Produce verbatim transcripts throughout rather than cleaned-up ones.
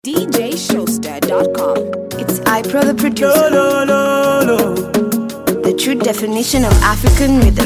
D J Showster dot com. It's iPro the producer. No, no, no, no. The true definition of African rhythm.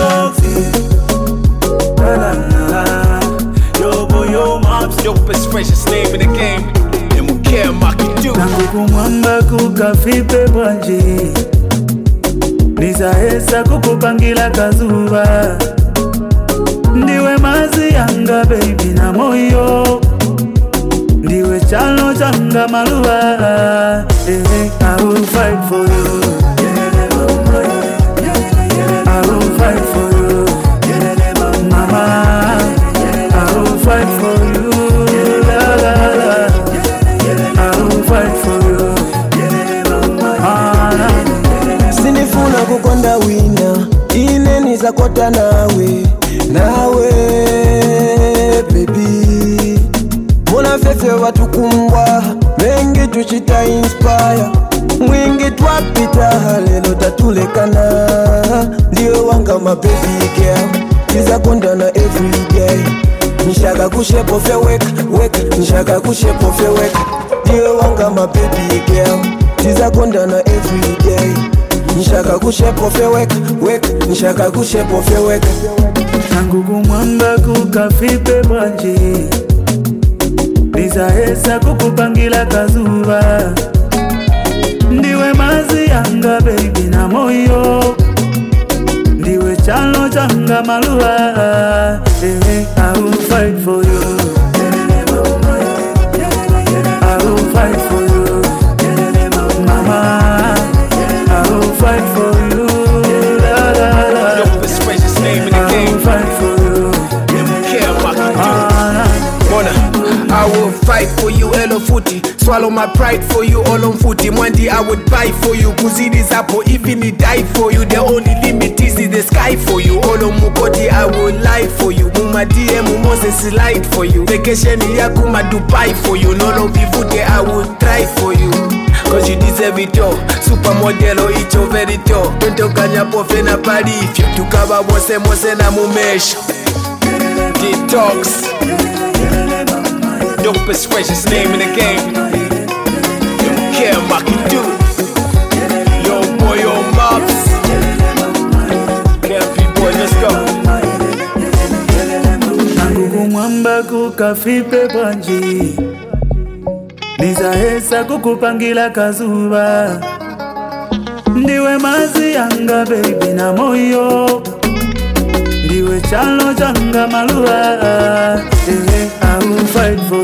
Yo, boy, yo, moms. Dopest, freshest name in the game. And we care, Maki do. Tangu kumwamba kukafipe bwanji Nizaesa kukupangila kazuba Ndiwe mazi yanga baby na moyo Ndiwe chalo changa maluwa eh, I will fight for you I will fight for you Mama I will fight for you la, la, la. I will fight for you ah, Sinifuna kukonda wina ine nizakota nawe nawe baby Muna fefe watu kumbwa mengi tuchita inspire mwingi twapita lelo tatulekana ndiyo wanga ma baby girl tizakonda na everyday nishaka kushepo fe wek wek nishaka kushepo fe wek ndiyo wanga ma baby girl tizakonda na everyday nishaka kushepo fe wek wek nishaka kushepo fe wek Tangu kumwamba kukafipe bwanji Nizaesa kukupangila kazuba Ndiwe mazi yanga baby na moyo Ndiwe chalo changa maluwa eh, I will fight for you I will fight for you Mama I will fight for you la, la, la. Dopest, freshest name in the I game. will fight for you And we care, Maki do. ah, Mona, I will fight for you, Elo Footy. Swallow my pride for you, all on footy. Mwandi, I would buy for you. Kuzidi Zapo, even he die for you. The only limit is in the sky for you. All on Mukoti, I will lie for you. Muma D M, Moses light for you. Vacation, Yakuma Dubai for you. No, no, Vivute, I will try for you. Cause you deserve it all. Supermodelo, it's your very top. Don't talk on your pofena party. If you took about Mose, Mose, na Mumesh. Detox. Dopest, freshest name in the game. Don't care, Maki do. Yo, boy, yo, mops. Campy boy, let's go. Tangu kumwamba kukafipe bwanji Nizaesa kukupangila kazuba Ndiwe mazi yanga baby na moyo Ndiwe chalo changa maluwa eh, I will fight for